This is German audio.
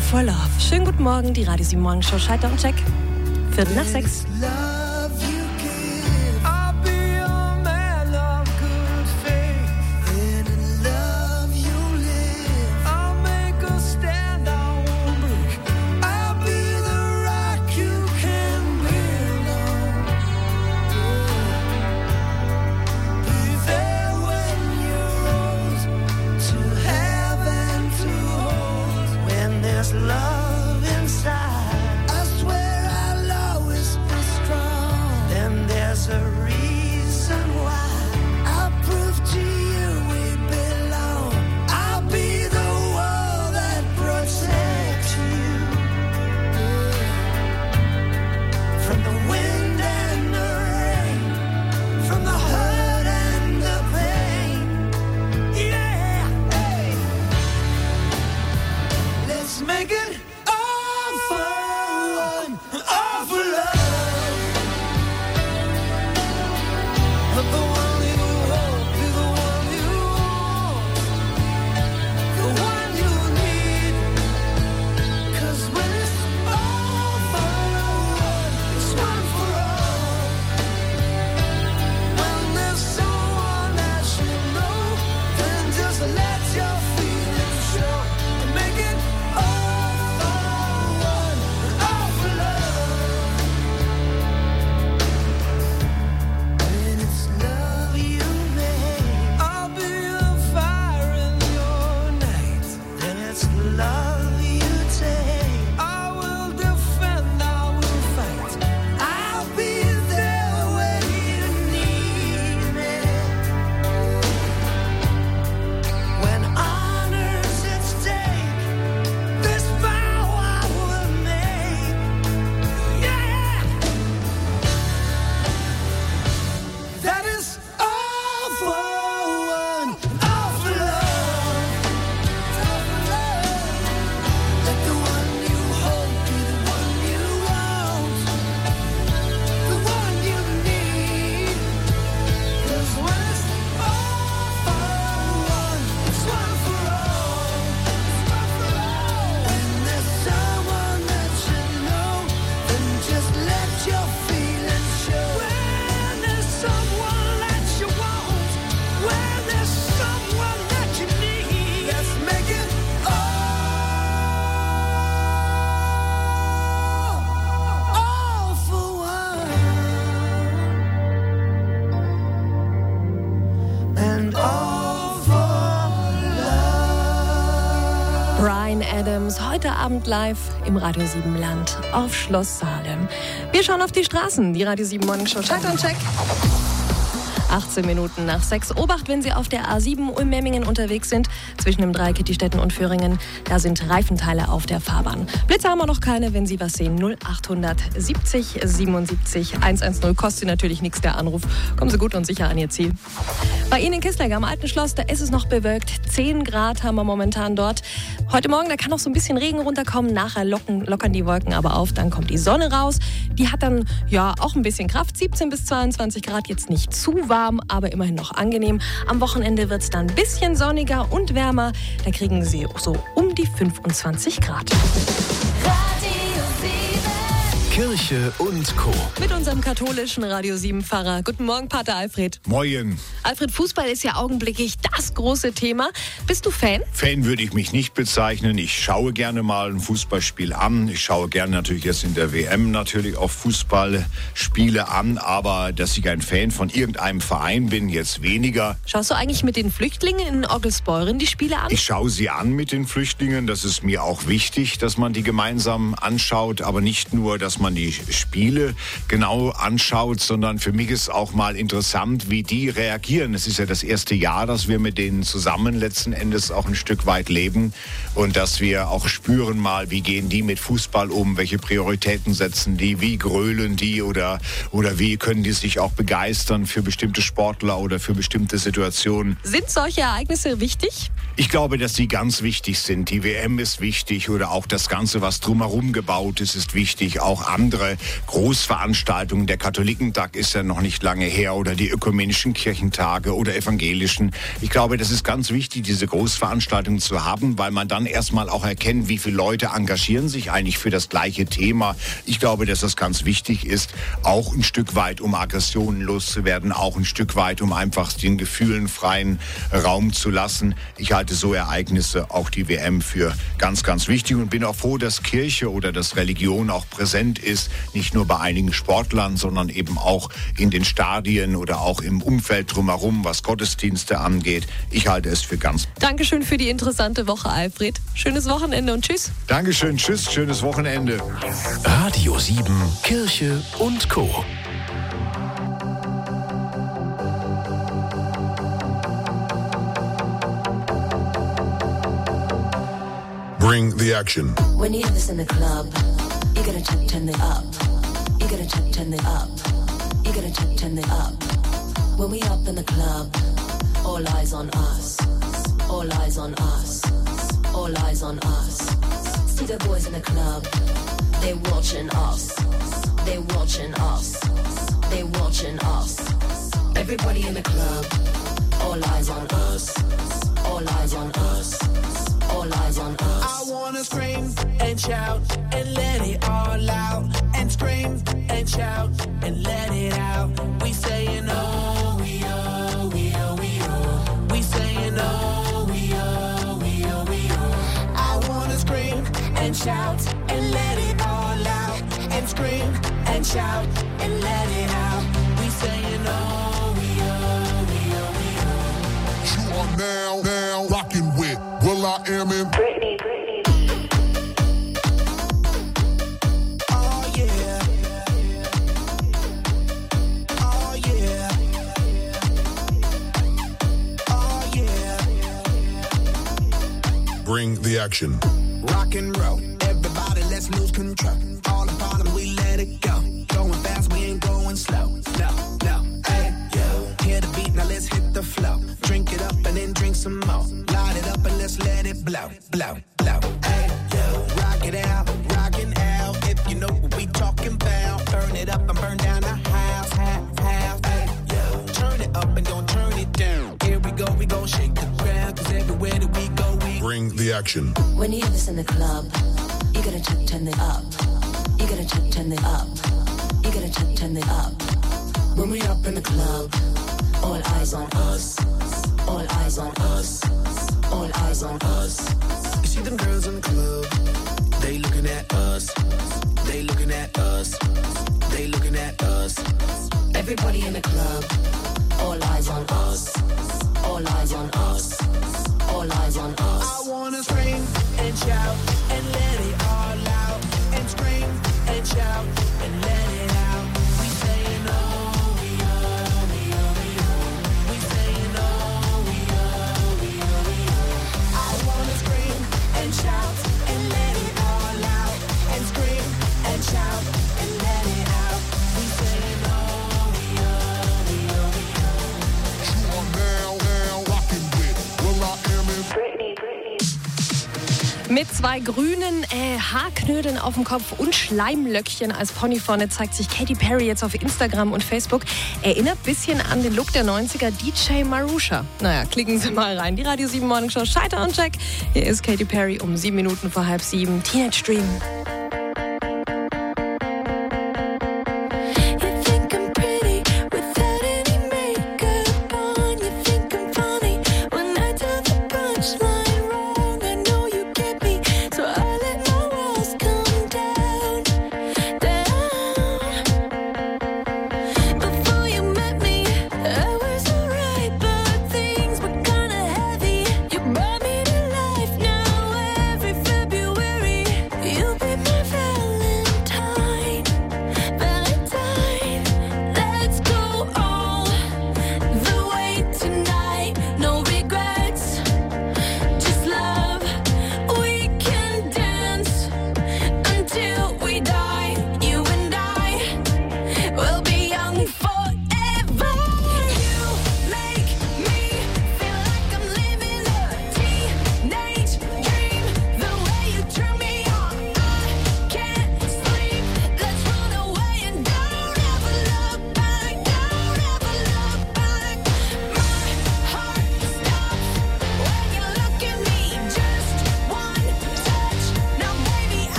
for Love. Schönen guten Morgen, die Radio 7 Morgenshow Schalter und Check. 5:45. Heute Abend live im Radio 7 Land auf Schloss Salem. Wir schauen auf die Straßen, die Radio 7 Morgenshow Schalter und Check. 18 Minuten nach 6. Obacht, wenn Sie auf der A7 Ulm-Memmingen unterwegs sind, zwischen dem Dreieck Kitti-Stetten und Föhringen. Da sind Reifenteile auf der Fahrbahn. Blitze haben wir noch keine, wenn Sie was sehen. 0800 70 77 110. Kostet natürlich nichts, der Anruf. Kommen Sie gut und sicher an Ihr Ziel. Bei Ihnen in Kissleger am Alten Schloss, da ist es noch bewölkt. 10 Grad haben wir momentan dort. Heute Morgen, da kann noch so ein bisschen Regen runterkommen. Nachher lockern die Wolken aber auf. Dann kommt die Sonne raus. Die hat dann ja auch ein bisschen Kraft. 17 bis 22 Grad, jetzt nicht zu warm, aber immerhin noch angenehm. Am Wochenende wird es dann ein bisschen sonniger und wärmer. Da kriegen Sie so um die 25 Grad. Kirche und Co. Mit unserem katholischen Radio 7 Pfarrer. Guten Morgen, Pater Alfred. Moin. Alfred, Fußball ist ja augenblicklich das große Thema. Bist du Fan? Fan würde ich mich nicht bezeichnen. Ich schaue gerne mal ein Fußballspiel an. Ich schaue gerne natürlich jetzt in der WM natürlich auch Fußballspiele an. Aber dass ich ein Fan von irgendeinem Verein bin, jetzt weniger. Schaust du eigentlich mit den Flüchtlingen in Orgelsbeuren die Spiele an? Ich schaue sie an mit den Flüchtlingen. Das ist mir auch wichtig, dass man die gemeinsam anschaut. Aber nicht nur, dass man die Spiele genau anschaut, sondern für mich ist auch mal interessant, wie die reagieren. Es ist ja das erste Jahr, dass wir mit denen zusammen letzten Endes auch ein Stück weit leben und dass wir auch spüren mal, wie gehen die mit Fußball um, welche Prioritäten setzen die, wie grölen die oder wie können die sich auch begeistern für bestimmte Sportler oder für bestimmte Situationen. Sind solche Ereignisse wichtig? Ich glaube, dass sie ganz wichtig sind. Die WM ist wichtig oder auch das Ganze, was drumherum gebaut ist, ist wichtig. Auch andere Großveranstaltungen. Der Katholikentag ist ja noch nicht lange her oder die ökumenischen Kirchentage oder evangelischen. Ich glaube, das ist ganz wichtig, diese Großveranstaltungen zu haben, weil man dann erstmal auch erkennt, wie viele Leute engagieren sich eigentlich für das gleiche Thema. Ich glaube, dass das ganz wichtig ist, auch ein Stück weit, um Aggressionen loszuwerden, auch ein Stück weit, um einfach den Gefühlen freien Raum zu lassen. Ich halte so Ereignisse, auch die WM, für ganz, ganz wichtig und bin auch froh, dass Kirche oder dass Religion auch präsent ist, nicht nur bei einigen Sportlern, sondern eben auch in den Stadien oder auch im Umfeld drumherum, was Gottesdienste angeht. Ich halte es für ganz. Dankeschön für die interessante Woche, Alfred. Schönes Wochenende und tschüss. Dankeschön, tschüss, schönes Wochenende. Radio 7, Kirche und Co. Bring the action. When you hear this in the club, you gotta turn it up. You gotta turn it up. You gotta turn it up. When we up in the club, all eyes on us. All eyes on us. All eyes on us. See the boys in the club, they watching us. They watching us. They watching us. Everybody in the club, all eyes on us. All eyes on us. All eyes on us. I wanna scream and shout and let it all out. And scream and shout and let it out. We saying oh, we oh, we oh, we oh. We saying oh, we oh, we oh, we oh. I wanna scream and shout and let it all out. And scream and shout and let it out. We saying oh, we oh, we oh, we oh. You are now rocking with Will I Am in Britney. Oh yeah. Oh yeah. Oh yeah. Bring the action. Rock and roll, everybody let's lose control. All the bottom we let it go. Going fast, we ain't going slow. No, hey, yo. Hear the beat, now let's hit the flow. Drink it up and then drink some more. Light it up and let's let it blow. Hey, yo. Rock it out, rockin' out. If you know what we talking about. Burn it up and burn down the house. Hey, yo. Turn it up and don't turn it down. Here we go shake the ground. Cause everywhere that we go, we Bring the action. When you hear this in the club, you gotta turn it up. You gotta turn it up. You gotta turn it up. When we up in the club, all eyes on us. All eyes on us. All eyes on us. You see them girls in the club, they looking at us. They looking at us. They looking at us. Everybody in the club, all eyes on us. All eyes on us. All eyes on us. I wanna scream and shout and let it all out. And scream and shout and let it out. We saying oh, we oh, we oh, we oh. We saying oh, we oh, we oh, we oh. I wanna scream and shout and let it all out. And scream and shout and let it out. We saying oh, we oh, we oh, we oh. You are now rocking with Will I Am in Britney. Mit zwei grünen Haarknödeln auf dem Kopf und Schleimlöckchen als Pony vorne zeigt sich Katy Perry jetzt auf Instagram und Facebook. Erinnert ein bisschen an den Look der 90er DJ Marusha. Naja, klicken Sie mal rein. Die Radio 7 Morning Show Scheiter und Check. Hier ist Katy Perry um 7 Minuten vor halb 7. Teenage Dream.